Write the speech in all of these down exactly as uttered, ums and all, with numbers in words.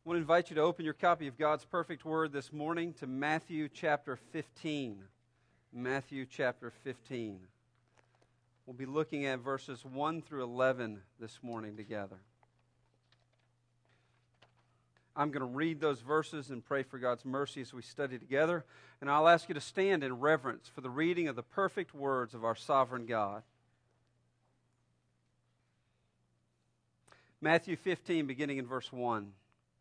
I want to invite you to open your copy of God's perfect word this morning to Matthew chapter fifteen. Matthew chapter fifteen. We'll be looking at verses one through eleven this morning together. I'm going to read those verses and pray for God's mercy as we study together. And I'll ask you to stand in reverence for the reading of the perfect words of our sovereign God. Matthew fifteen, beginning in verse one.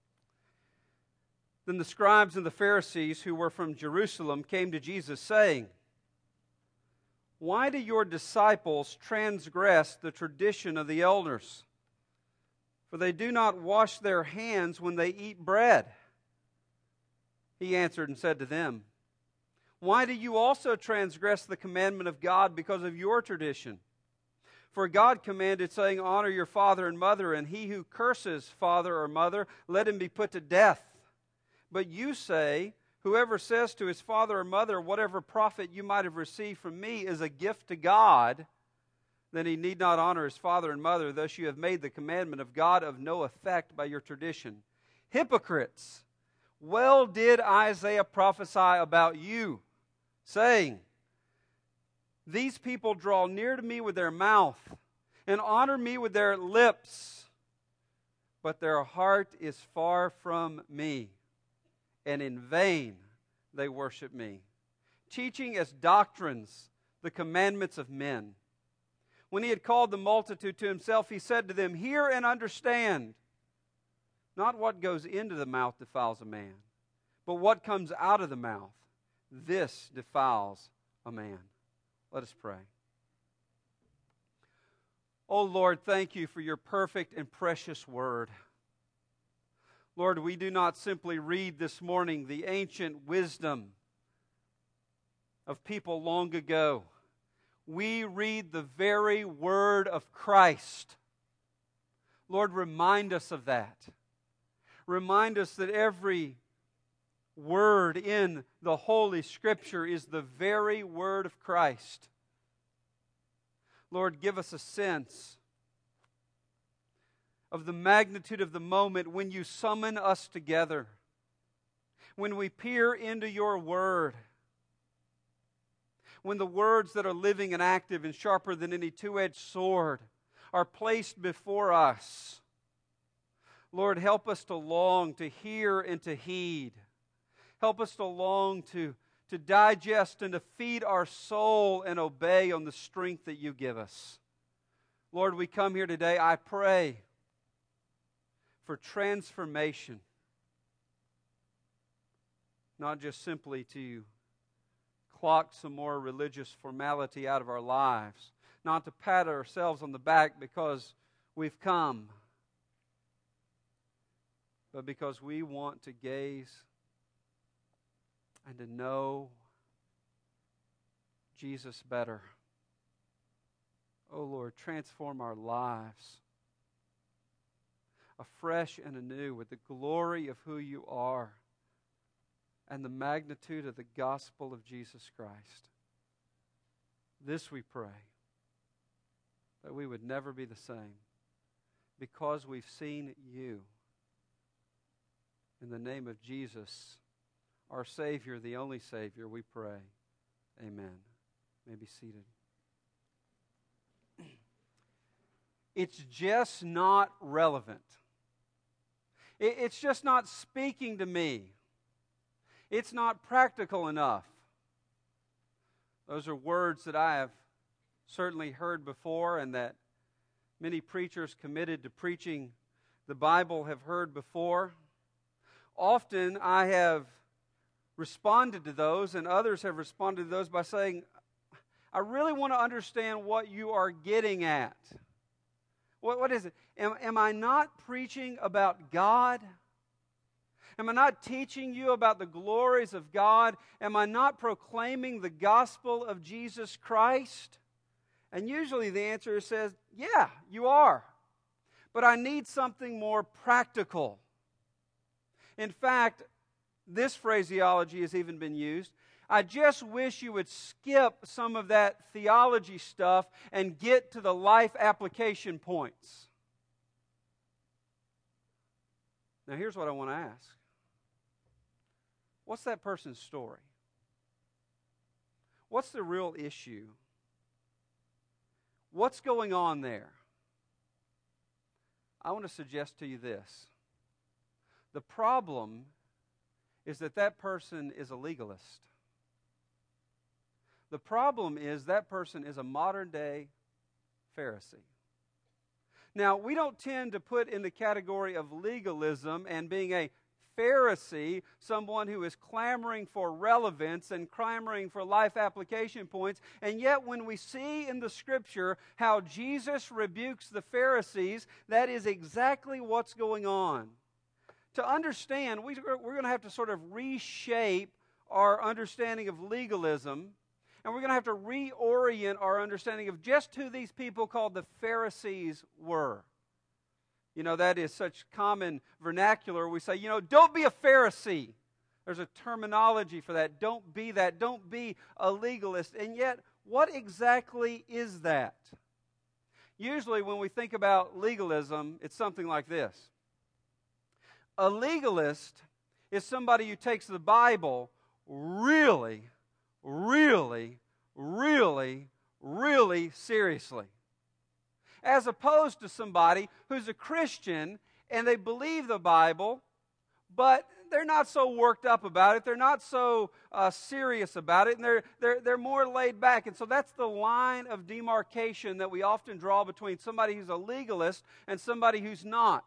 Then the scribes and the Pharisees who were from Jerusalem came to Jesus, saying, "Why do your disciples transgress the tradition of the elders? For they do not wash their hands when they eat bread." He answered and said to them, "Why do you also transgress the commandment of God because of your tradition? For God commanded, saying, 'Honor your father and mother,' and he who curses father or mother, let him be put to death. But you say, 'Whoever says to his father or mother, whatever profit you might have received from me is a gift to God, then he need not honor his father and mother. Thus you have made the commandment of God of no effect by your tradition. Hypocrites! Well did Isaiah prophesy about you, saying, These people draw near to me with their mouth and honor me with their lips, but their heart is far from me, and in vain they worship me, teaching as doctrines the commandments of men.' When he had called the multitude to himself, he said to them, 'Hear and understand. Not what goes into the mouth defiles a man, but what comes out of the mouth, this defiles a man.'" Let us pray. Oh Lord, thank you for your perfect and precious word. Lord, we do not simply read this morning the ancient wisdom of people long ago. We read the very word of Christ. Lord, remind us of that. Remind us that every word in the Holy Scripture is the very word of Christ. Lord, give us a sense of the magnitude of the moment when you summon us together, when we peer into your word, when the words that are living and active and sharper than any two-edged sword are placed before us. Lord, help us to long to hear and to heed. Help us to long to, to digest and to feed our soul and obey on the strength that you give us. Lord, we come here today, I pray for transformation, not just simply to clock some more religious formality out of our lives, not to pat ourselves on the back because we've come, but because we want to gaze and to know Jesus better. Oh Lord, transform our lives afresh and anew with the glory of who you are and the magnitude of the gospel of Jesus Christ. This we pray, that we would never be the same because we've seen you. In the name of Jesus, our Savior, the only Savior, we pray. Amen. You may be seated. It's just not relevant. It's just not speaking to me. It's not practical enough. Those are words that I have certainly heard before and that many preachers committed to preaching the Bible have heard before. Often I have responded to those, and others have responded to those by saying, I really want to understand what you are getting at. What, what is it? Am, am I not preaching about God? Am I not teaching you about the glories of God? Am I not proclaiming the gospel of Jesus Christ? And usually the answer says, yeah, you are. But I need something more practical. In fact, this phraseology has even been used. I just wish you would skip some of that theology stuff and get to the life application points. Now, here's what I want to ask. What's that person's story? What's the real issue? What's going on there? I want to suggest to you this. The problem is that that person is a legalist. The problem is that person is a modern-day Pharisee. Now, we don't tend to put in the category of legalism and being a Pharisee someone who is clamoring for relevance and clamoring for life application points. And yet when we see in the Scripture how Jesus rebukes the Pharisees, that is exactly what's going on. To understand, we, we're going to have to sort of reshape our understanding of legalism, and we're going to have to reorient our understanding of just who these people called the Pharisees were. You know, that is such common vernacular. We say, you know, don't be a Pharisee. There's a terminology for that. Don't be that. Don't be a legalist. And yet, what exactly is that? Usually when we think about legalism, it's something like this. A legalist is somebody who takes the Bible really, really, really, really seriously. As opposed to somebody who's a Christian and they believe the Bible, but they're not so worked up about it. They're not so uh, serious about it, and they're, they're, they're more laid back. And so that's the line of demarcation that we often draw between somebody who's a legalist and somebody who's not.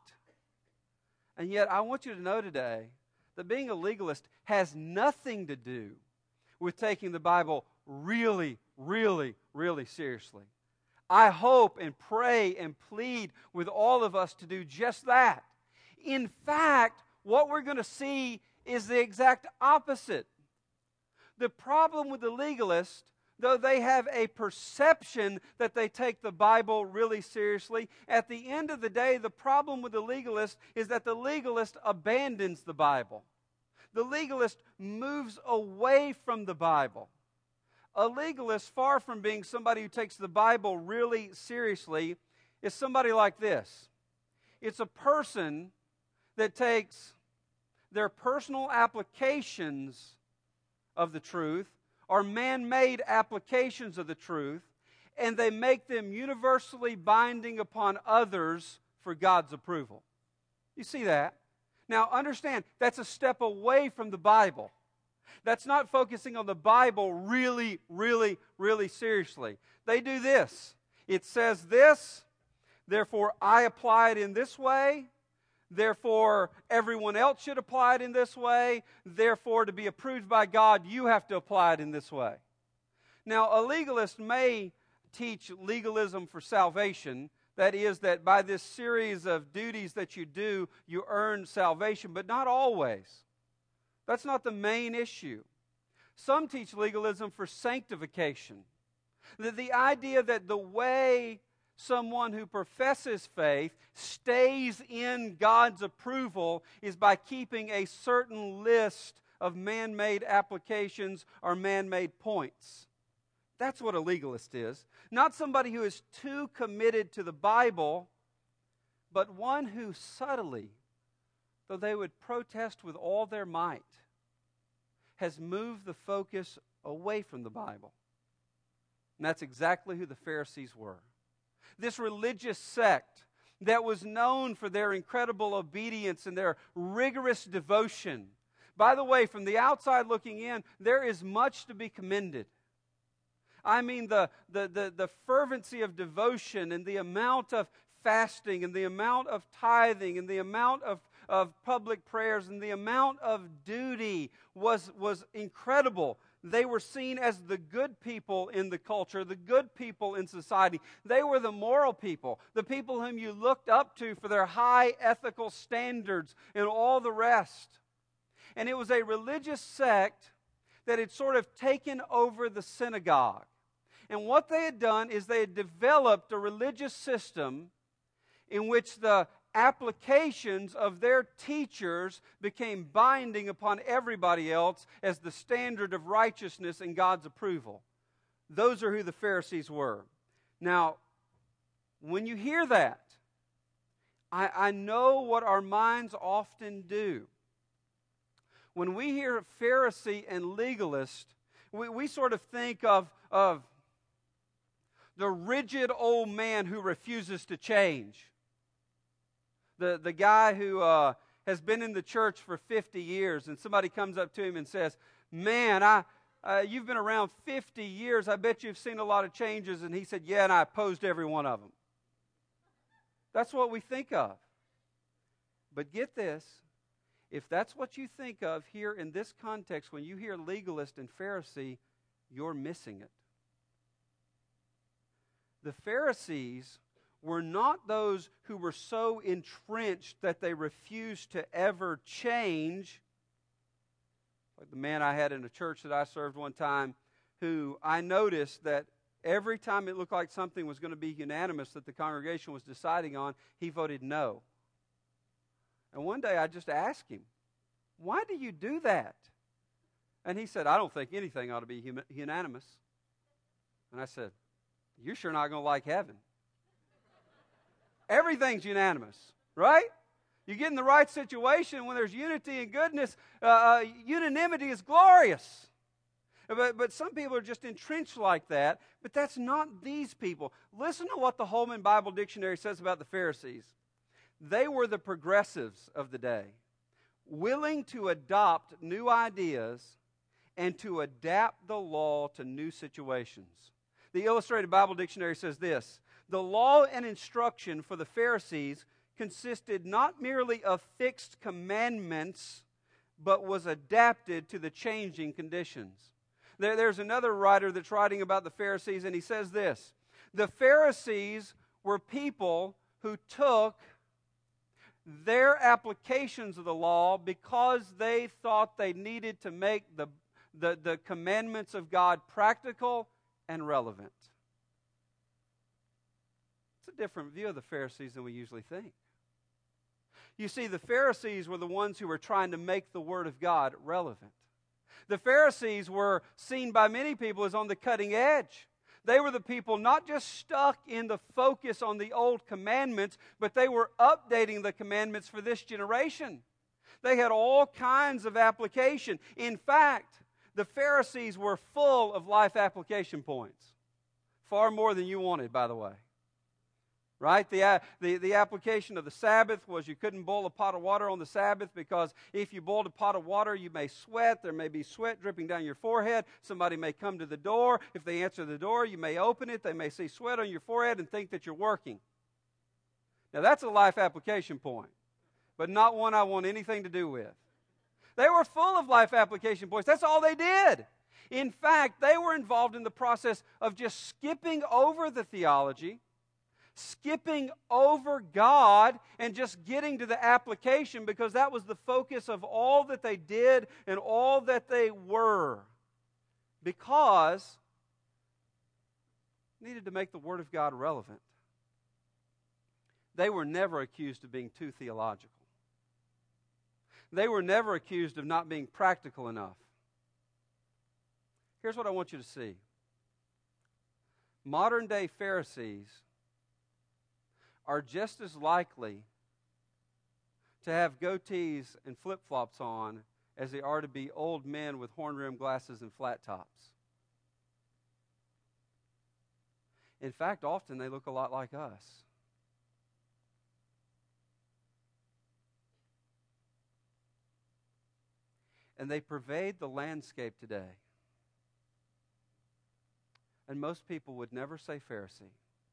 And yet I want you to know today that being a legalist has nothing to do with taking the Bible really, really, really seriously. I hope and pray and plead with all of us to do just that. In fact, what we're going to see is the exact opposite. The problem with the legalist, though they have a perception that they take the Bible really seriously, at the end of the day, the problem with the legalist is that the legalist abandons the Bible. The legalist moves away from the Bible. A legalist, far from being somebody who takes the Bible really seriously, is somebody like this. It's a person that takes their personal applications of the truth, or man-made applications of the truth, and they make them universally binding upon others for God's approval. You see that? Now, understand, that's a step away from the Bible. That's not focusing on the Bible really, really, really seriously. They do this. It says this, therefore I apply it in this way, therefore everyone else should apply it in this way, therefore to be approved by God, you have to apply it in this way. Now, a legalist may teach legalism for salvation. That is, that by this series of duties that you do, you earn salvation, but not always. That's not the main issue. Some teach legalism for sanctification. The, the idea that the way someone who professes faith stays in God's approval is by keeping a certain list of man-made applications or man-made points. That's what a legalist is. Not somebody who is too committed to the Bible, but one who subtly, though they would protest with all their might, has moved the focus away from the Bible. And that's exactly who the Pharisees were. This religious sect that was known for their incredible obedience and their rigorous devotion. By the way, from the outside looking in, there is much to be commended. I mean, the, the, the, the fervency of devotion and the amount of fasting and the amount of tithing and the amount of, of public prayers and the amount of duty was, was incredible. They were seen as the good people in the culture, the good people in society. They were the moral people, the people whom you looked up to for their high ethical standards and all the rest. And it was a religious sect that had sort of taken over the synagogue. And what they had done is they had developed a religious system in which the applications of their teachers became binding upon everybody else as the standard of righteousness and God's approval. Those are who the Pharisees were. Now, when you hear that, I, I know what our minds often do. When we hear Pharisee and legalist, we, we sort of think of, of the rigid old man who refuses to change. The, the guy who uh, has been in the church for fifty years, and somebody comes up to him and says, man, I, uh, you've been around fifty years. I bet you've seen a lot of changes. And he said, yeah, and I opposed every one of them. That's what we think of. But get this, if that's what you think of here in this context, when you hear legalist and Pharisee, you're missing it. The Pharisees were not those who were so entrenched that they refused to ever change. Like the man I had in a church that I served one time, who I noticed that every time it looked like something was going to be unanimous that the congregation was deciding on, he voted no. And one day I just asked him, why do you do that? And he said, I don't think anything ought to be hum- unanimous. And I said, you're sure not going to like heaven. Everything's unanimous, right? You get in the right situation when there's unity and goodness, uh, uh, unanimity is glorious. But, but some people are just entrenched like that, but that's not these people. Listen to what the Holman Bible Dictionary says about the Pharisees. They were the progressives of the day, willing to adopt new ideas and to adapt the law to new situations. The Illustrated Bible Dictionary says this: the law and instruction for the Pharisees consisted not merely of fixed commandments, but was adapted to the changing conditions. There, there's another writer that's writing about the Pharisees, and he says this: the Pharisees were people who took their applications of the law because they thought they needed to make the, the, the commandments of God practical and relevant. It's a different view of the Pharisees than we usually think. You see, the Pharisees were the ones who were trying to make the Word of God relevant. The Pharisees were seen by many people as on the cutting edge. They were the people not just stuck in the focus on the old commandments, but they were updating the commandments for this generation. They had all kinds of application. In fact, the Pharisees were full of life application points. Far more than you wanted, by the way. Right? The, uh, the, the application of the Sabbath was you couldn't boil a pot of water on the Sabbath because if you boiled a pot of water, you may sweat. There may be sweat dripping down your forehead. Somebody may come to the door. If they answer the door, you may open it. They may see sweat on your forehead and think that you're working. Now, that's a life application point, but not one I want anything to do with. They were full of life application points. That's all they did. In fact, they were involved in the process of just skipping over the theology, skipping over God, and just getting to the application because that was the focus of all that they did and all that they were. Because they needed to make the Word of God relevant. They were never accused of being too theological. They were never accused of not being practical enough. Here's what I want you to see. Modern day Pharisees are just as likely to have goatees and flip-flops on as they are to be old men with horn-rimmed glasses and flat tops. In fact, often they look a lot like us. And they pervade the landscape today. And most people would never say Pharisee.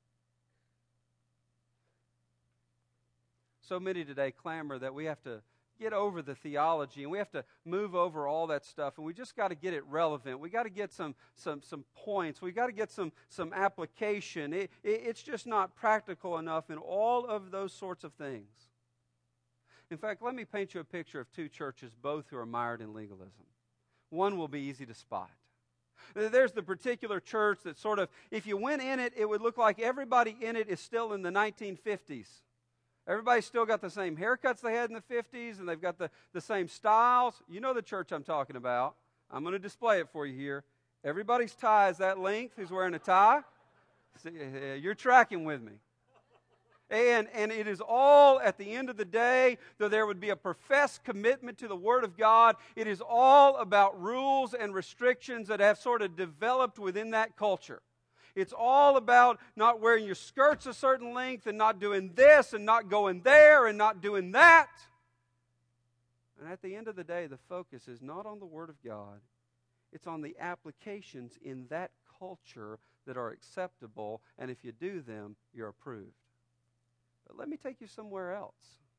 So many today clamor that we have to get over the theology and we have to move over all that stuff, and we just got to get it relevant. We got to get some some some points. We got to get some some application. It, it, it's just not practical enough in all of those sorts of things. In fact, let me paint you a picture of two churches, both who are mired in legalism. One will be easy to spot. There's the particular church that sort of, if you went in it, it would look like everybody in it is still in the nineteen fifties. Everybody's still got the same haircuts they had in the fifties, and they've got the, the same styles. You know the church I'm talking about. I'm going to display it for you here. Everybody's tie is that length. Who's wearing a tie? See, you're tracking with me. And, and it is all, at the end of the day, though there would be a professed commitment to the Word of God, it is all about rules and restrictions that have sort of developed within that culture. It's all about not wearing your skirts a certain length and not doing this and not going there and not doing that. And at the end of the day, the focus is not on the Word of God. It's on the applications in that culture that are acceptable, and if you do them, you're approved. But let me take you somewhere else.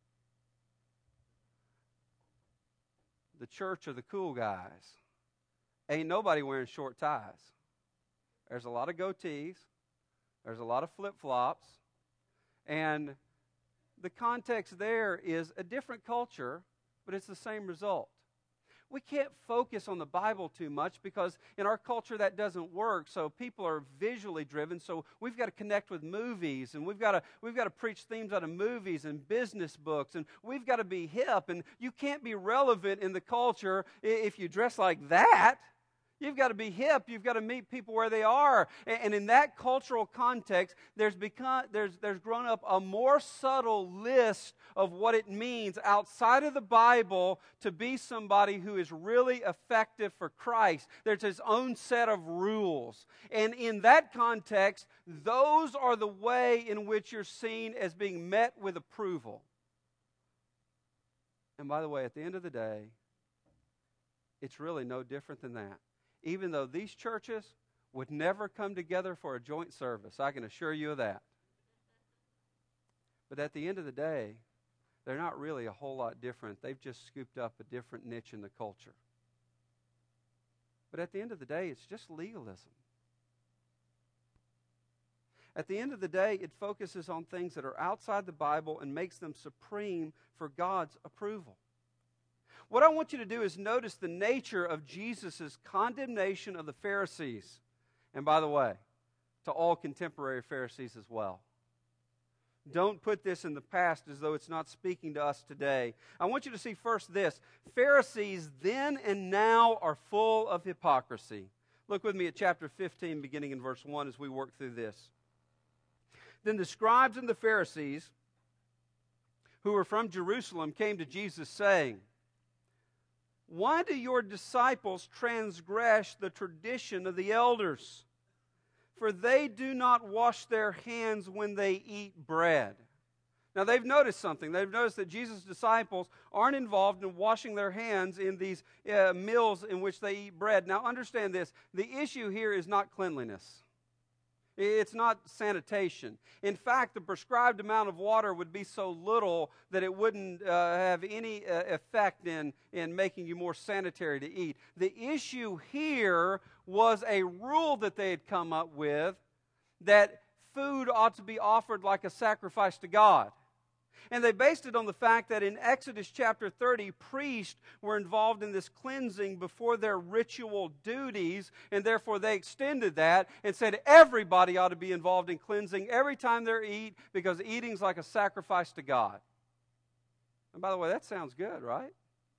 The church of the cool guys. Ain't nobody wearing short ties. There's a lot of goatees. There's a lot of flip-flops. And the context there is a different culture, but it's the same result. We can't focus on the Bible too much because in our culture that doesn't work. So people are visually driven. So we've got to connect with movies, and we've got to we've got to preach themes out of movies and business books, and we've got to be hip. And you can't be relevant in the culture if you dress like that. You've got to be hip. You've got to meet people where they are. And in that cultural context, there's become there's there's grown up a more subtle list of what it means outside of the Bible to be somebody who is really effective for Christ. There's his own set of rules. And in that context, those are the way in which you're seen as being met with approval. And by the way, at the end of the day, it's really no different than that. Even though these churches would never come together for a joint service. I can assure you of that. But at the end of the day, they're not really a whole lot different. They've just scooped up a different niche in the culture. But at the end of the day, it's just legalism. At the end of the day, it focuses on things that are outside the Bible and makes them supreme for God's approval. What I want you to do is notice the nature of Jesus' condemnation of the Pharisees. And by the way, to all contemporary Pharisees as well. Don't put this in the past as though it's not speaking to us today. I want you to see first this. Pharisees then and now are full of hypocrisy. Look with me at chapter fifteen, beginning in verse one as we work through this. Then the scribes and the Pharisees, who were from Jerusalem, came to Jesus saying, "Why do your disciples transgress the tradition of the elders? For they do not wash their hands when they eat bread." Now they've noticed something. They've noticed that Jesus' disciples aren't involved in washing their hands in these uh, meals in which they eat bread. Now understand this. The issue here is not cleanliness. It's not sanitation. In fact, the prescribed amount of water would be so little that it wouldn't uh, have any uh, effect in, in making you more sanitary to eat. The issue here was a rule that they had come up with that food ought to be offered like a sacrifice to God. And they based it on the fact that in Exodus chapter thirty, priests were involved in this cleansing before their ritual duties, and therefore they extended that and said everybody ought to be involved in cleansing every time they eat, because eating's like a sacrifice to God. And by the way, that sounds good, right?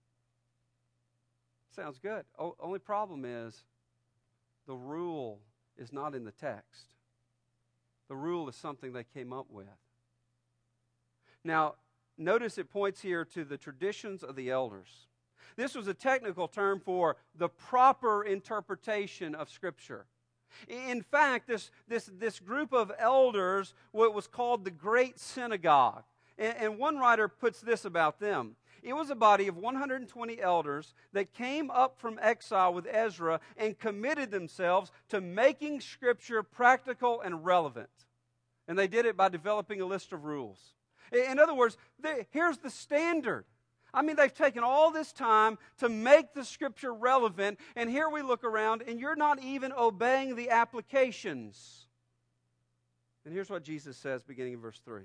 Sounds good. O- only problem is the rule is not in the text. The rule is something they came up with. Now, notice it points here to the traditions of the elders. This was a technical term for the proper interpretation of Scripture. In fact, this, this, this group of elders, what was called the Great Synagogue. And, and one writer puts this about them. It was a body of one hundred twenty elders that came up from exile with Ezra and committed themselves to making Scripture practical and relevant. And they did it by developing a list of rules. In other words, they, here's the standard. I mean, they've taken all this time to make the Scripture relevant, and here we look around, and you're not even obeying the applications. And here's what Jesus says, beginning in verse three.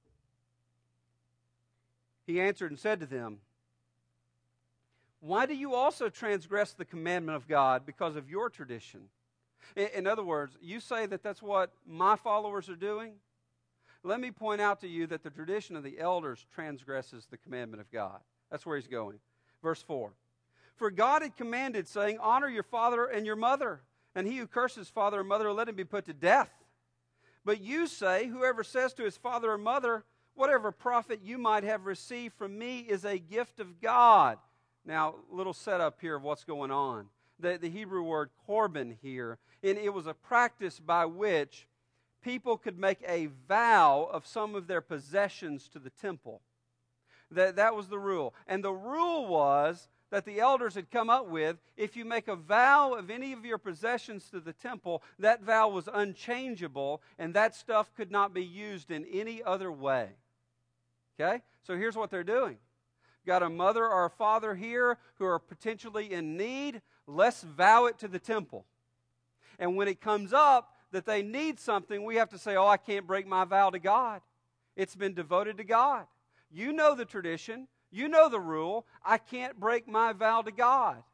He answered and said to them, "Why do you also transgress the commandment of God because of your tradition?" In, in other words, you say that that's what my followers are doing? Let me point out to you that the tradition of the elders transgresses the commandment of God. That's where he's going. Verse four. "For God had commanded, saying, 'Honor your father and your mother, and he who curses father or mother, let him be put to death.' But you say, whoever says to his father or mother, whatever profit you might have received from me is a gift of God. Now, little setup here of what's going on. The, the Hebrew word korban here, and it was a practice by which people could make a vow of some of their possessions to the temple. That, that was the rule. And the rule was that the elders had come up with, if you make a vow of any of your possessions to the temple, that vow was unchangeable, and that stuff could not be used in any other way. Okay? So here's what they're doing. Got a mother or a father here who are potentially in need, let's vow it to the temple. And when it comes up that they need something, we have to say, oh, I can't break my vow to God. It's been devoted to God. You know the tradition. You know the rule. I can't break my vow to God.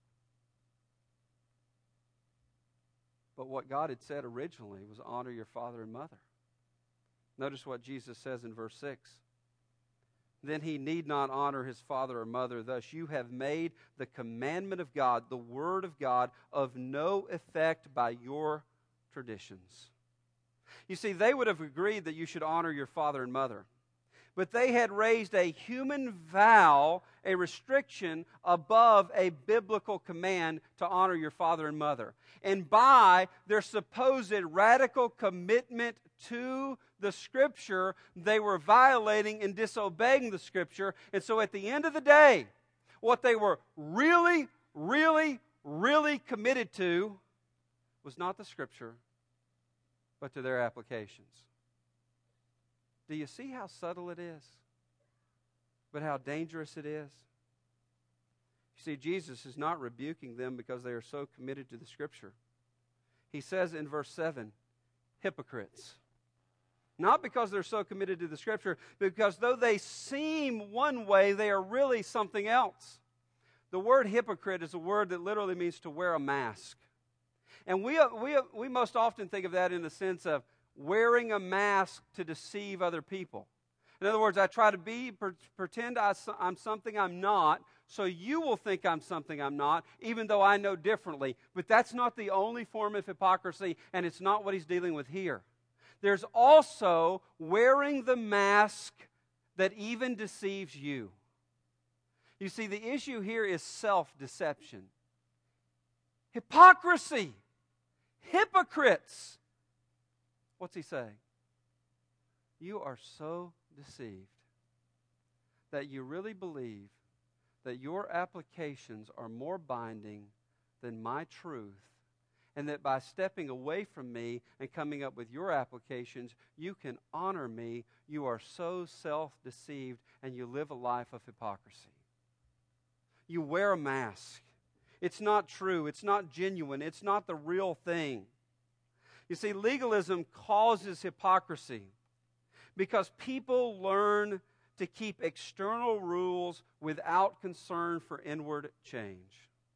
But what God had said originally was honor your father and mother. Notice what Jesus says in verse six. Then he need not honor his father or mother. Thus you have made the commandment of God, the word of God, of no effect by your traditions. You see, they would have agreed that you should honor your father and mother. But they had raised a human vow, a restriction above a biblical command to honor your father and mother. And by their supposed radical commitment to the Scripture, they were violating and disobeying the Scripture. And so at the end of the day, what they were really, really, really committed to was not the Scripture, but to their applications. Do you see how subtle it is? But how dangerous it is? You see, Jesus is not rebuking them because they are so committed to the Scripture. He says in verse seven, hypocrites. Not because they're so committed to the Scripture, but because though they seem one way, they are really something else. The word hypocrite is a word that literally means to wear a mask. And we, we, we most often think of that in the sense of wearing a mask to deceive other people. In other words, I try to be, pretend I'm something I'm not, so you will think I'm something I'm not, even though I know differently. But that's not the only form of hypocrisy, and it's not what he's dealing with here. There's also wearing the mask that even deceives you. You see, the issue here is self-deception. Hypocrisy. Hypocrites. What's he saying? You are so deceived that you really believe that your applications are more binding than my truth, and that by stepping away from me and coming up with your applications, you can honor me. You are so self-deceived, and you live a life of hypocrisy. You wear a mask. It's not true. It's not genuine. It's not the real thing. You see, legalism causes hypocrisy because people learn to keep external rules without concern for inward change.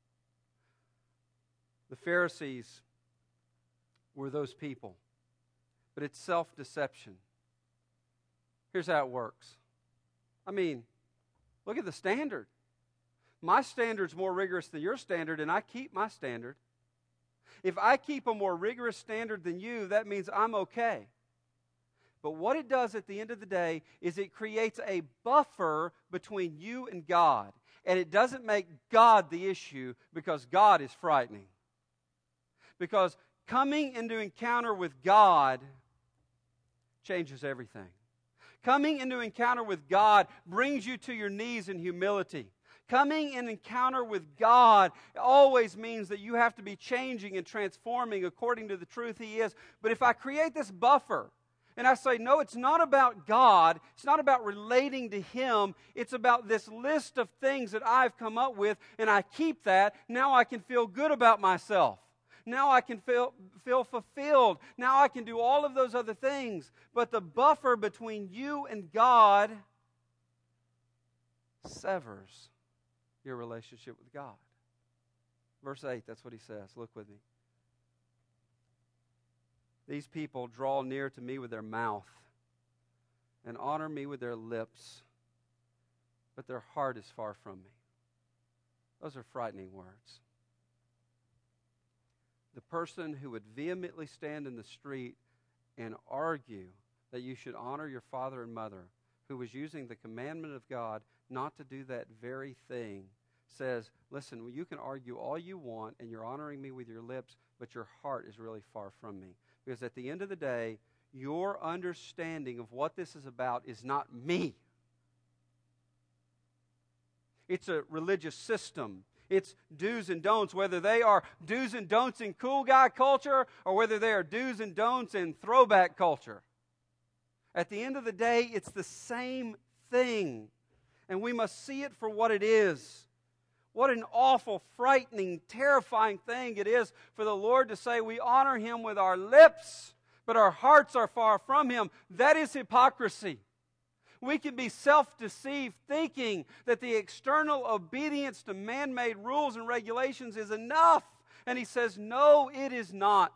The Pharisees were those people, but it's self-deception. Here's how it works. I mean, look at the standard. My standard's more rigorous than your standard, and I keep my standard. If I keep a more rigorous standard than you, that means I'm okay. But what it does at the end of the day is it creates a buffer between you and God. And it doesn't make God the issue because God is frightening. Because coming into encounter with God changes everything. Coming into encounter with God brings you to your knees in humility. Coming in encounter with God always means that you have to be changing and transforming according to the truth He is. But if I create this buffer and I say, no, it's not about God, it's not about relating to Him, it's about this list of things that I've come up with, and I keep that, now I can feel good about myself. Now I can feel, feel fulfilled. Now I can do all of those other things. But the buffer between you and God severs your relationship with God. Verse eight, that's what he says. Look with me. These people draw near to me with their mouth and honor me with their lips, but their heart is far from me. Those are frightening words. The person who would vehemently stand in the street and argue that you should honor your father and mother, who was using the commandment of God not to do that very thing, says, listen, well, you can argue all you want, and you're honoring me with your lips, but your heart is really far from me. Because at the end of the day, your understanding of what this is about is not me. It's a religious system. It's do's and don'ts, whether they are do's and don'ts in cool guy culture or whether they are do's and don'ts in throwback culture. At the end of the day, it's the same thing. And we must see it for what it is. What an awful, frightening, terrifying thing it is for the Lord to say we honor Him with our lips, but our hearts are far from Him. That is hypocrisy. We can be self-deceived thinking that the external obedience to man-made rules and regulations is enough. And He says, no, it is not.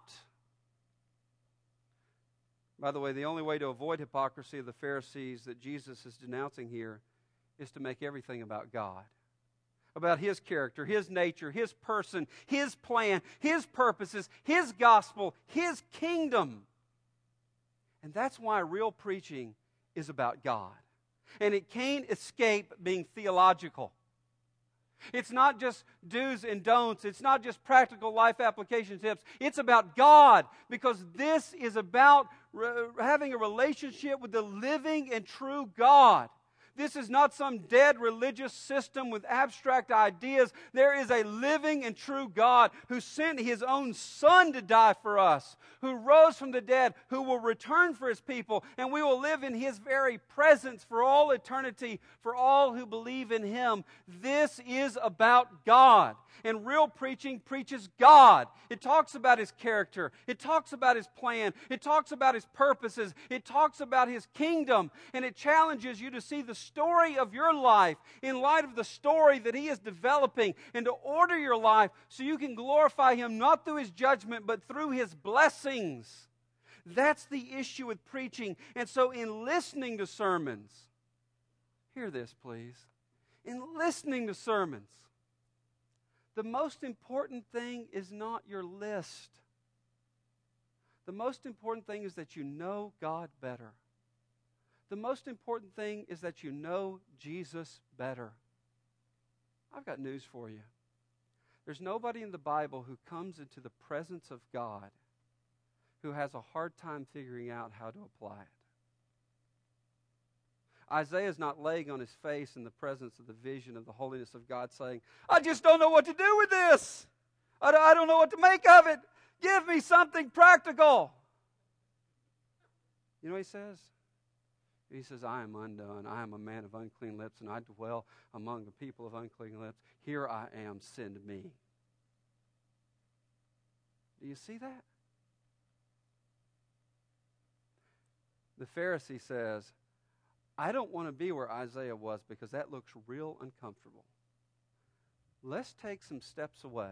By the way, the only way to avoid hypocrisy of the Pharisees that Jesus is denouncing here is to make everything about God. About His character, His nature, His person, His plan, His purposes, His gospel, His kingdom. And that's why real preaching is about God. And it can't escape being theological. It's not just do's and don'ts. It's not just practical life application tips. It's about God, because this is about re- having a relationship with the living and true God. This is not some dead religious system with abstract ideas. There is a living and true God who sent His own Son to die for us, who rose from the dead, who will return for His people, and we will live in His very presence for all eternity, for all who believe in Him. This is about God. And real preaching preaches God. It talks about His character. It talks about His plan. It talks about His purposes. It talks about His kingdom. And it challenges you to see the story of your life in light of the story that He is developing, and to order your life so you can glorify Him not through His judgment but through His blessings. That's the issue with preaching. And so in listening to sermons, hear this please, in listening to sermons, the most important thing is not your list. The most important thing is that you know God better. The most important thing is that you know Jesus better. I've got news for you. There's nobody in the Bible who comes into the presence of God who has a hard time figuring out how to apply it. Isaiah is not laying on his face in the presence of the vision of the holiness of God saying, I just don't know what to do with this. I don't, I don't know what to make of it. Give me something practical. You know what he says? He says, I am undone. I am a man of unclean lips, and I dwell among the people of unclean lips. Here I am, send me. Do you see that? The Pharisee says, I don't want to be where Isaiah was because that looks real uncomfortable. Let's take some steps away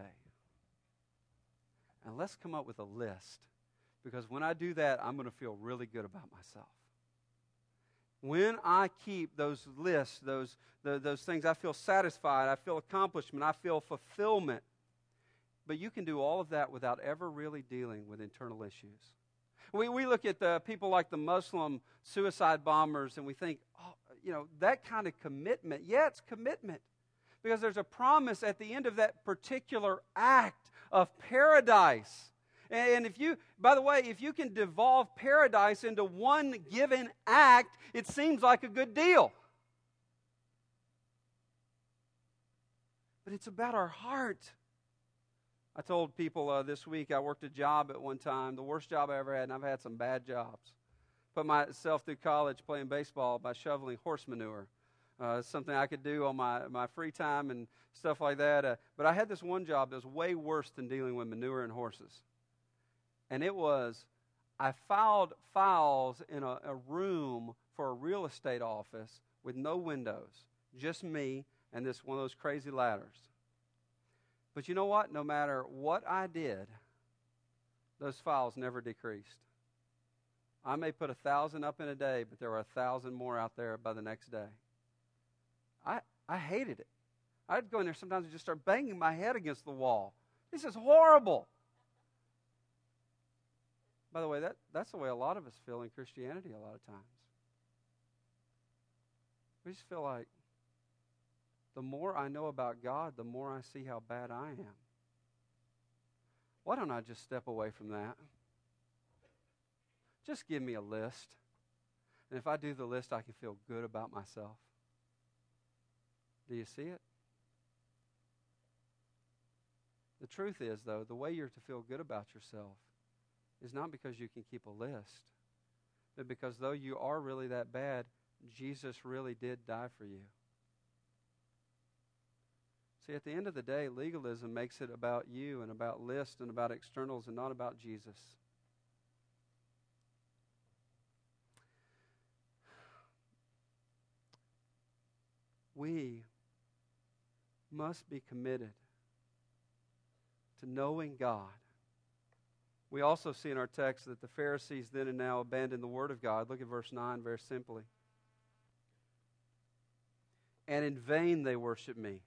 and let's come up with a list, because when I do that, I'm going to feel really good about myself. When I keep those lists, those, the, those things, I feel satisfied, I feel accomplishment, I feel fulfillment. But you can do all of that without ever really dealing with internal issues. We we look at the people like the Muslim suicide bombers and we think, oh, you know, that kind of commitment. Yeah, it's commitment. Because there's a promise at the end of that particular act of paradise. And if you, by the way, if you can devolve paradise into one given act, it seems like a good deal. But it's about our heart. I told people uh, this week I worked a job at one time, the worst job I ever had, and I've had some bad jobs. Put myself through college playing baseball by shoveling horse manure. Uh, it's something I could do on my, my free time and stuff like that. Uh, but I had this one job that was way worse than dealing with manure and horses. And it was, I filed files in a, a room for a real estate office with no windows, just me and this one of those crazy ladders. But you know what? No matter what I did, those files never decreased. I may put a thousand up in a day, but there were a thousand more out there by the next day. I I hated it. I'd go in there sometimes and just start banging my head against the wall. This is horrible. By the way, that, that's the way a lot of us feel in Christianity a lot of times. We just feel like the more I know about God, the more I see how bad I am. Why don't I just step away from that? Just give me a list. And if I do the list, I can feel good about myself. Do you see it? The truth is, though, the way you're to feel good about yourself is not because you can keep a list, but because though you are really that bad, Jesus really did die for you. See, at the end of the day, legalism makes it about you and about lists and about externals and not about Jesus. We must be committed to knowing God. We also see in our text that the Pharisees then and now abandon the Word of God. Look at verse nine very simply. And in vain they worship me.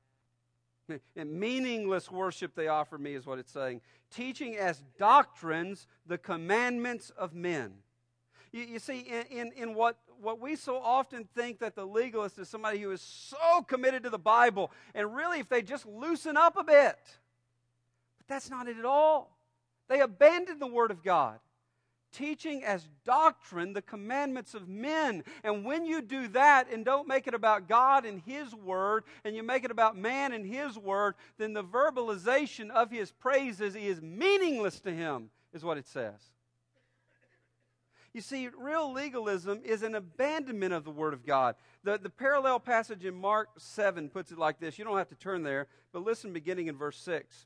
And meaningless worship they offer me is what it's saying. Teaching as doctrines the commandments of men. You, you see, in, in, in what, what we so often think that the legalist is somebody who is so committed to the Bible, and really if they just loosen up a bit. But that's not it at all. They abandon the Word of God. Teaching as doctrine the commandments of men. And when you do that and don't make it about God and His Word, and you make it about man and His Word, then the verbalization of His praises is meaningless to Him, is what it says. You see, real legalism is an abandonment of the Word of God. The, the parallel passage in Mark seven puts it like this. You don't have to turn there, but listen beginning in verse six.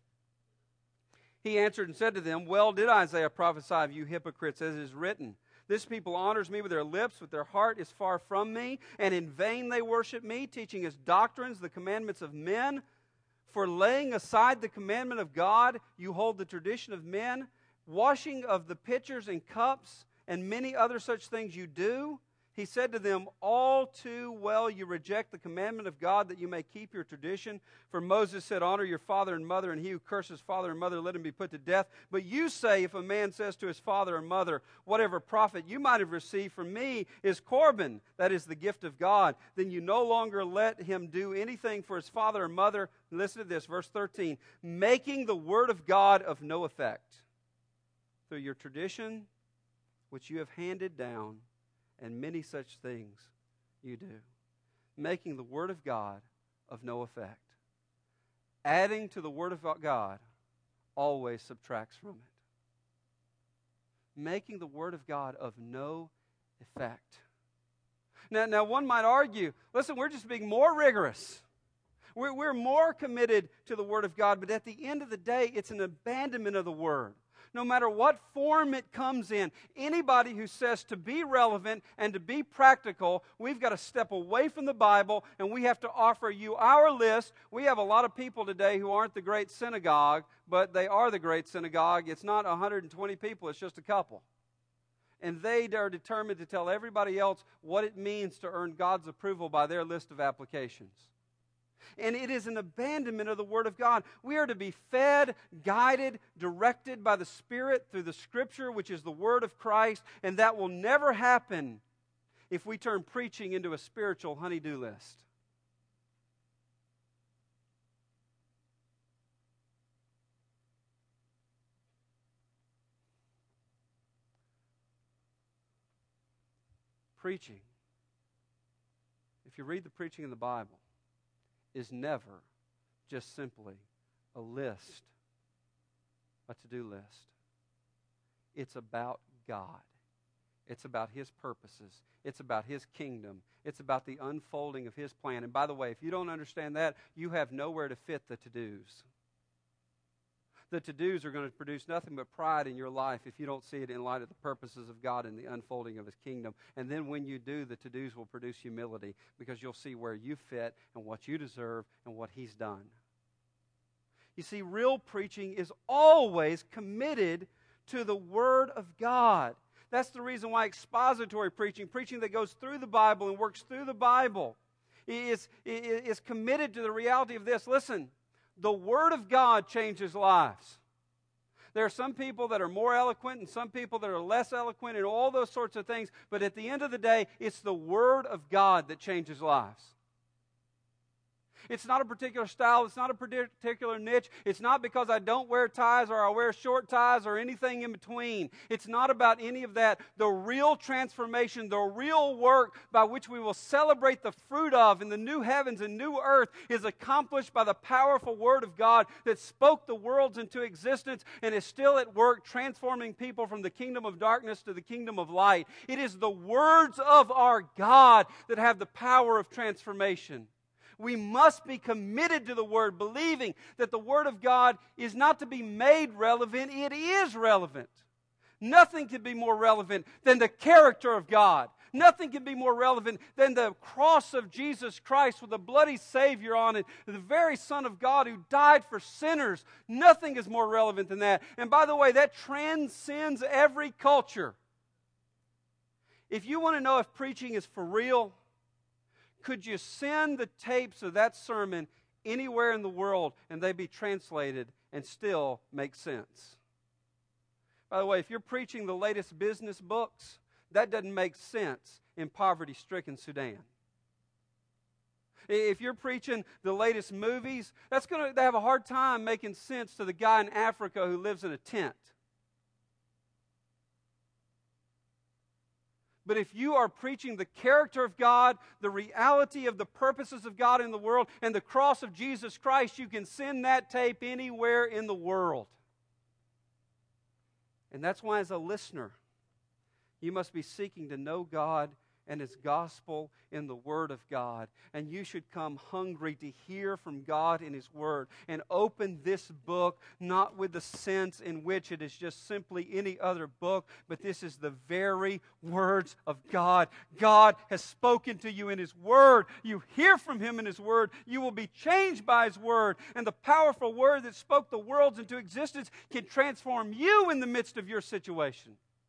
He answered and said to them, well did Isaiah prophesy of you hypocrites, as it is written, this people honors me with their lips, but their heart is far from me, and in vain they worship me, teaching as doctrines the commandments of men. For laying aside the commandment of God, you hold the tradition of men, washing of the pitchers and cups, and many other such things you do. He said to them, all too well you reject the commandment of God that you may keep your tradition. For Moses said, honor your father and mother, and he who curses father and mother, let him be put to death. But you say, if a man says to his father and mother, whatever profit you might have received from me is Corban, that is the gift of God, then you no longer let him do anything for his father or mother. Listen to this, verse thirteen, making the word of God of no effect through your tradition, which you have handed down, and many such things you do, making the Word of God of no effect. Adding to the Word of God always subtracts from it. Making the Word of God of no effect. Now, now one might argue, listen, we're just being more rigorous. We're, we're more committed to the Word of God, but at the end of the day, it's an abandonment of the Word. No matter what form it comes in, anybody who says to be relevant and to be practical, we've got to step away from the Bible and we have to offer you our list. We have a lot of people today who aren't the great synagogue, but they are the great synagogue. It's not one hundred twenty people, it's just a couple. And they are determined to tell everybody else what it means to earn God's approval by their list of applications. And it is an abandonment of the Word of God. We are to be fed, guided, directed by the Spirit through the Scripture, which is the Word of Christ, and that will never happen if we turn preaching into a spiritual honey-do list. Preaching, if you read the preaching in the Bible, is never just simply a list, a to-do list. It's about God. It's about His purposes. It's about His kingdom. It's about the unfolding of His plan. And by the way, if you don't understand that, you have nowhere to fit the to-dos. The to-dos are going to produce nothing but pride in your life if you don't see it in light of the purposes of God and the unfolding of His kingdom. And then when you do, the to-dos will produce humility because you'll see where you fit and what you deserve and what He's done. You see, real preaching is always committed to the Word of God. That's the reason why expository preaching, preaching that goes through the Bible and works through the Bible, is, is committed to the reality of this. Listen, the Word of God changes lives. There are some people that are more eloquent and some people that are less eloquent and all those sorts of things. But at the end of the day, it's the Word of God that changes lives. It's not a particular style. It's not a particular niche. It's not because I don't wear ties or I wear short ties or anything in between. It's not about any of that. The real transformation, the real work by which we will celebrate the fruit of in the new heavens and new earth is accomplished by the powerful Word of God that spoke the worlds into existence and is still at work transforming people from the kingdom of darkness to the kingdom of light. It is the words of our God that have the power of transformation. We must be committed to the Word, believing that the Word of God is not to be made relevant, it is relevant. Nothing can be more relevant than the character of God. Nothing can be more relevant than the cross of Jesus Christ with a bloody Savior on it, the very Son of God who died for sinners. Nothing is more relevant than that. And by the way, that transcends every culture. If you want to know if preaching is for real, could you send the tapes of that sermon anywhere in the world and they be translated and still make sense? By the way, if you're preaching the latest business books, that doesn't make sense in poverty-stricken Sudan. If you're preaching the latest movies, that's going to have a hard time making sense to the guy in Africa who lives in a tent. But if you are preaching the character of God, the reality of the purposes of God in the world, and the cross of Jesus Christ, you can send that tape anywhere in the world. And that's why as a listener, you must be seeking to know God and His gospel in the Word of God. And you should come hungry to hear from God in His Word. And open this book not with the sense in which it is just simply any other book, but this is the very words of God. God has spoken to you in His Word. You hear from Him in His Word. You will be changed by His Word. And the powerful Word that spoke the worlds into existence can transform you in the midst of your situation.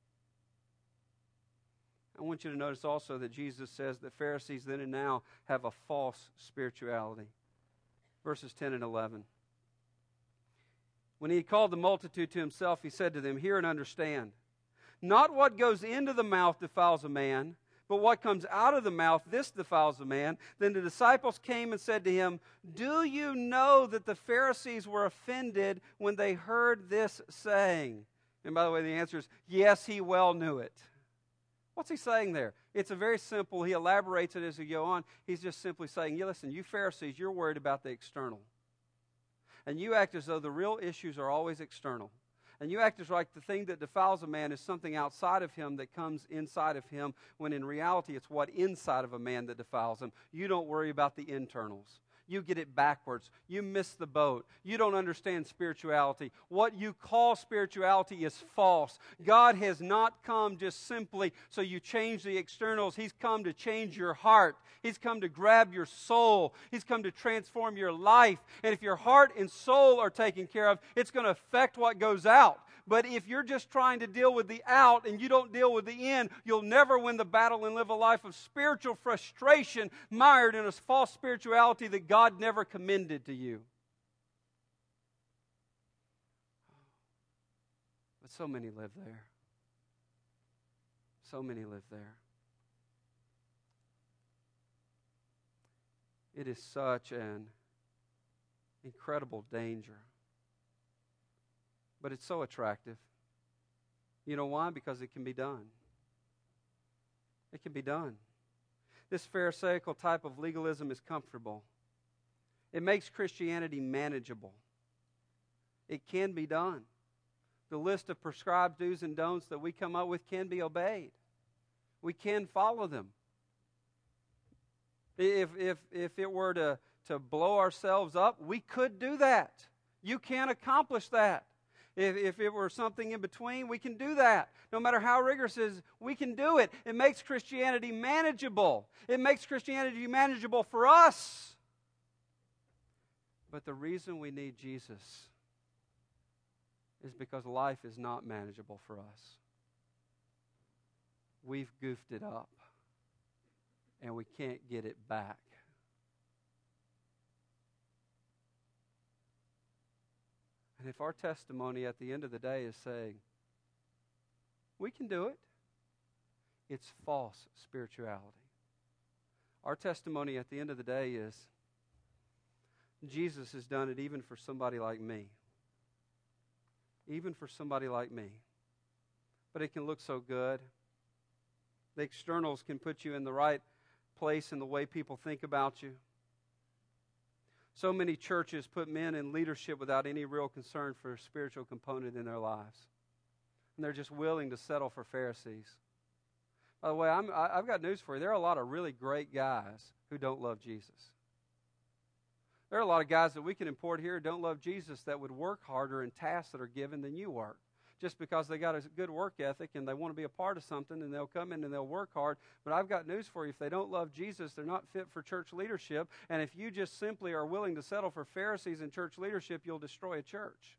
I want you to notice also that Jesus says that Pharisees then and now have a false spirituality. Verses ten and eleven. When He had called the multitude to Himself, He said to them, "Hear and understand. Not what goes into the mouth defiles a man, but what comes out of the mouth, this defiles a man." Then the disciples came and said to Him, "Do you know that the Pharisees were offended when they heard this saying?" And by the way, the answer is, yes, He well knew it. What's He saying there? It's a very simple, He elaborates it as we go on. He's just simply saying, yeah, listen, you Pharisees, you're worried about the external. And you act as though the real issues are always external. And you act as like the thing that defiles a man is something outside of him that comes inside of him, when in reality it's what inside of a man that defiles him. You don't worry about the internals. You get it backwards. You miss the boat. You don't understand spirituality. What you call spirituality is false. God has not come just simply so you change the externals. He's come to change your heart. He's come to grab your soul. He's come to transform your life. And if your heart and soul are taken care of, it's going to affect what goes out. But if you're just trying to deal with the out and you don't deal with the in, you'll never win the battle and live a life of spiritual frustration mired in a false spirituality that God never commended to you. But so many live there. So many live there. It is such an incredible danger. But it's so attractive. You know why? Because it can be done. It can be done. This Pharisaical type of legalism is comfortable. It makes Christianity manageable. It can be done. The list of prescribed do's and don'ts that we come up with can be obeyed. We can follow them. If, if, if it were to, to blow ourselves up, we could do that. You can accomplish that. If, if it were something in between, we can do that. No matter how rigorous it is, we can do it. It makes Christianity manageable. It makes Christianity manageable for us. But the reason we need Jesus is because life is not manageable for us. We've goofed it up, and we can't get it back. And if our testimony at the end of the day is saying, we can do it, it's false spirituality. Our testimony at the end of the day is, Jesus has done it even for somebody like me. Even for somebody like me. But it can look so good. The externals can put you in the right place in the way people think about you. So many churches put men in leadership without any real concern for a spiritual component in their lives. And they're just willing to settle for Pharisees. By the way, I'm, I've got news for you. There are a lot of really great guys who don't love Jesus. There are a lot of guys that we can import here who don't love Jesus that would work harder in tasks that are given than you work. Just because they got a good work ethic and they want to be a part of something, and they'll come in and they'll work hard. But I've got news for you. If they don't love Jesus, they're not fit for church leadership. And if you just simply are willing to settle for Pharisees in church leadership, you'll destroy a church.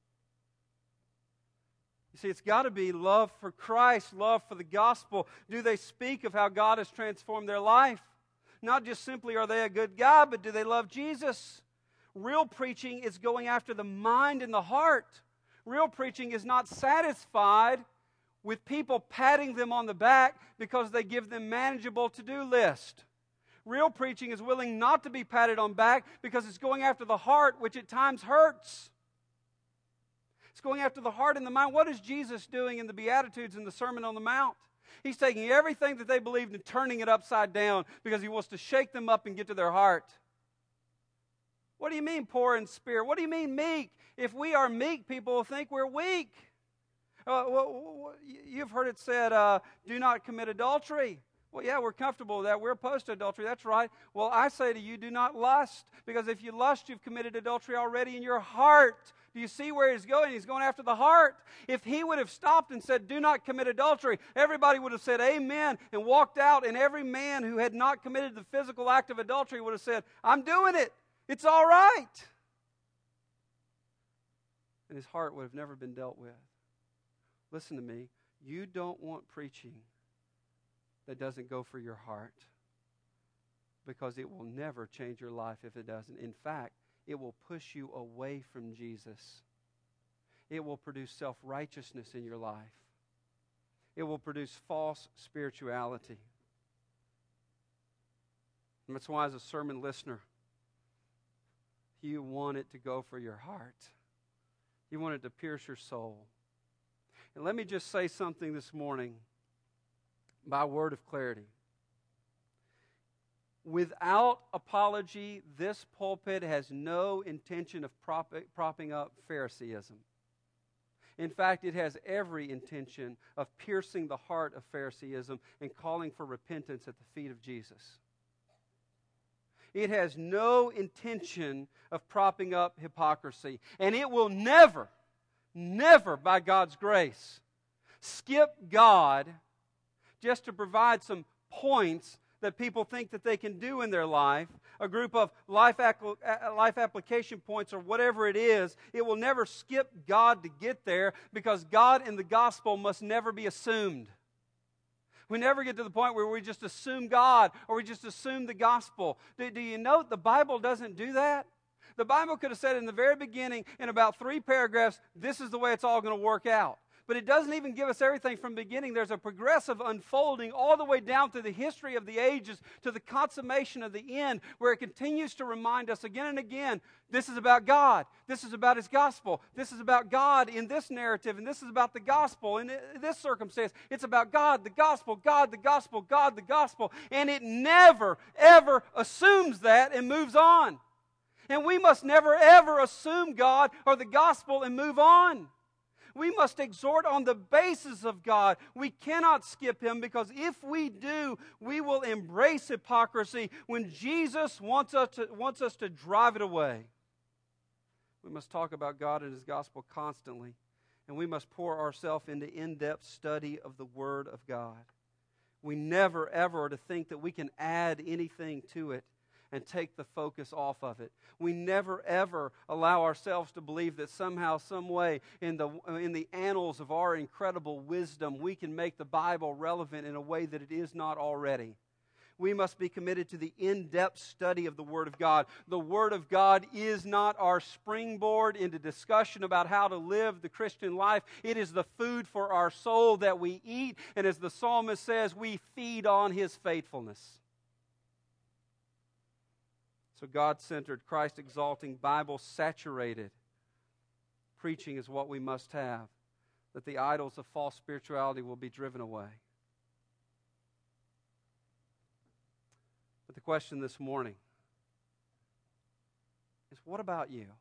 You see, it's got to be love for Christ, love for the gospel. Do they speak of how God has transformed their life? Not just simply are they a good guy, but do they love Jesus? Real preaching is going after the mind and the heart. Real preaching is not satisfied with people patting them on the back because they give them manageable to-do list. Real preaching is willing not to be patted on back because it's going after the heart, which at times hurts. It's going after the heart and the mind. What is Jesus doing in the Beatitudes and the Sermon on the Mount? He's taking everything that they believed and turning it upside down because He wants to shake them up and get to their heart. What do you mean poor in spirit? What do you mean meek? If we are meek, people will think we're weak. Uh, well, you've heard it said, uh, do not commit adultery. Well, yeah, we're comfortable with that. We're opposed to adultery. That's right. Well, I say to you, do not lust. Because if you lust, you've committed adultery already in your heart. Do you see where he's going? He's going after the heart. If he would have stopped and said, do not commit adultery, everybody would have said amen and walked out, and every man who had not committed the physical act of adultery would have said, I'm doing it. It's all right. And his heart would have never been dealt with. Listen to me. You don't want preaching that doesn't go for your heart, because it will never change your life if it doesn't. In fact, it will push you away from Jesus. It will produce self-righteousness in your life. It will produce false spirituality. And that's why, as a sermon listener, you want it to go for your heart. You want it to pierce your soul. And let me just say something this morning by word of clarity. Without apology, this pulpit has no intention of prop- propping up Phariseeism. In fact, it has every intention of piercing the heart of Phariseeism and calling for repentance at the feet of Jesus. It has no intention of propping up hypocrisy. And it will never, never, by God's grace, skip God just to provide some points that people think that they can do in their life, a group of life, life application points or whatever it is. It will never skip God to get there, because God and the gospel must never be assumed. We never get to the point where we just assume God or we just assume the gospel. Do, do you know the Bible doesn't do that? The Bible could have said in the very beginning, in about three paragraphs, this is the way it's all going to work out. But it doesn't even give us everything from the beginning. There's a progressive unfolding all the way down through the history of the ages to the consummation of the end, where it continues to remind us again and again, this is about God. This is about His gospel. This is about God in this narrative, and this is about the gospel in this circumstance. It's about God, the gospel, God, the gospel, God, the gospel. And it never, ever assumes that and moves on. And we must never, ever assume God or the gospel and move on. We must exhort on the basis of God. We cannot skip Him, because if we do, we will embrace hypocrisy when Jesus wants us to, wants us to drive it away. We must talk about God and His gospel constantly, and we must pour ourselves into in-depth study of the Word of God. We never, ever are to think that we can add anything to it and take the focus off of it. We never, ever allow ourselves to believe that somehow, some way, in the, in the annals of our incredible wisdom, we can make the Bible relevant in a way that it is not already. we must be committed to the in-depth study of the Word of God. The Word of God is not our springboard into discussion about how to live the Christian life. It is the food for our soul that we eat, and as the psalmist says, we feed on His faithfulness. So God-centered, Christ-exalting, Bible-saturated preaching is what we must have, that the idols of false spirituality will be driven away. But the question this morning is, what about you?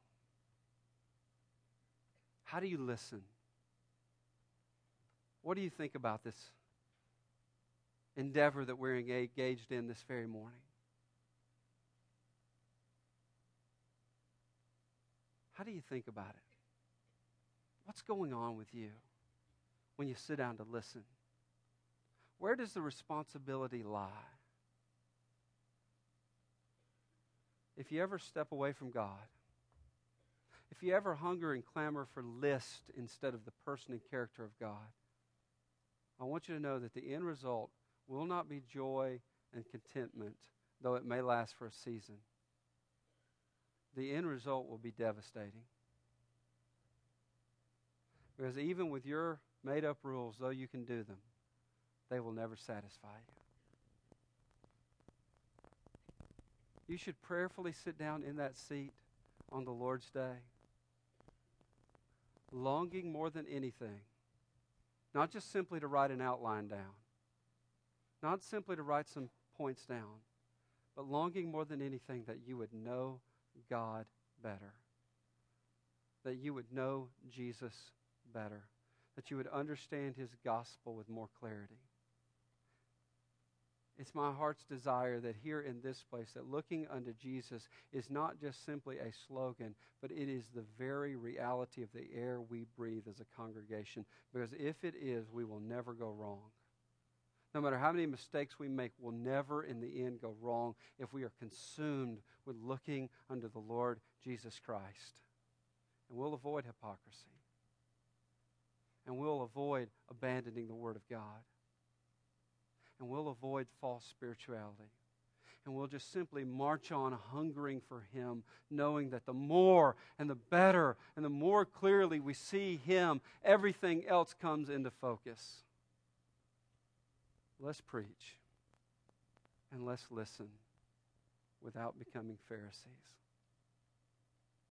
How do you listen? What do you think about this endeavor that we're engaged in this very morning? How do you think about it? What's going on with you when you sit down to listen? Where does the responsibility lie? If you ever step away from God, if you ever hunger and clamor for list instead of the person and character of God, I want you to know that the end result will not be joy and contentment, though it may last for a season. The end result will be devastating. Because even with your made-up rules, though you can do them, they will never satisfy you. You should prayerfully sit down in that seat on the Lord's day, longing more than anything, not just simply to write an outline down, not simply to write some points down, but longing more than anything that you would know God better, that you would know Jesus better, that you would understand His gospel with more clarity. It's my heart's desire that here in this place, that looking unto Jesus is not just simply a slogan, but it is the very reality of the air we breathe as a congregation. Because if it is, we will never go wrong. No matter how many mistakes we make, we'll never in the end go wrong if we are consumed with looking unto the Lord Jesus Christ. And we'll avoid hypocrisy. And we'll avoid abandoning the Word of God. And we'll avoid false spirituality. And we'll just simply march on hungering for Him, knowing that the more and the better and the more clearly we see Him, everything else comes into focus. Let's preach and let's listen without becoming Pharisees.